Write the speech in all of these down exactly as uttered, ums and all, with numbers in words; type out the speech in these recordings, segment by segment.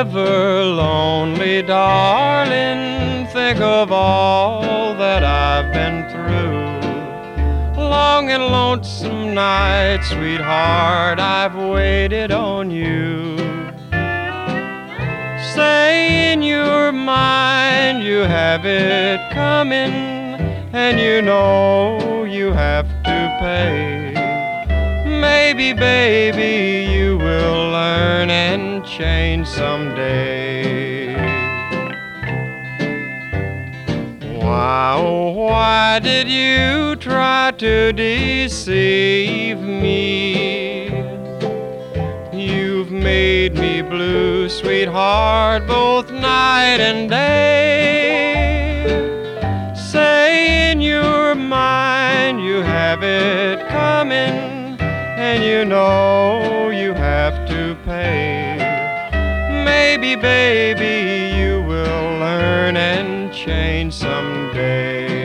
ever lonely, darling, think of all that I've been through. Long and lonesome nights, sweetheart, I've waited on you. Say in your mind you have it coming, and you know you have to pay. Maybe, baby, you will learn and change someday. Why, oh, why did you try to deceive me? You've made me blue, sweetheart, both night and day. Say in your mind you have it coming, and you know you have to pay. Maybe, baby, you will learn and change someday.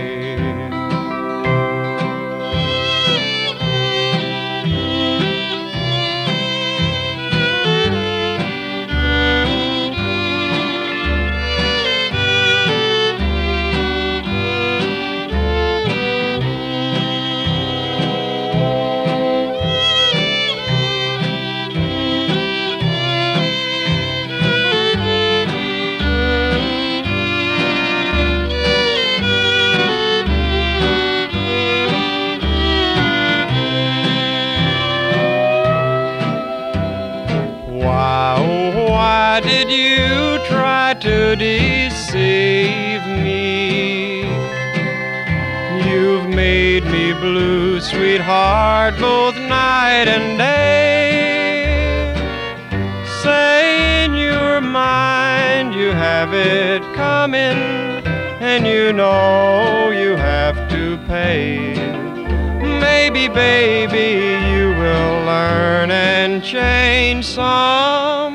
Why, oh, why did you try to deceive me? You've made me blue, sweetheart, both night and day. Say in your mind you have it coming, and you know you have to pay. Maybe, baby, you will learn and change some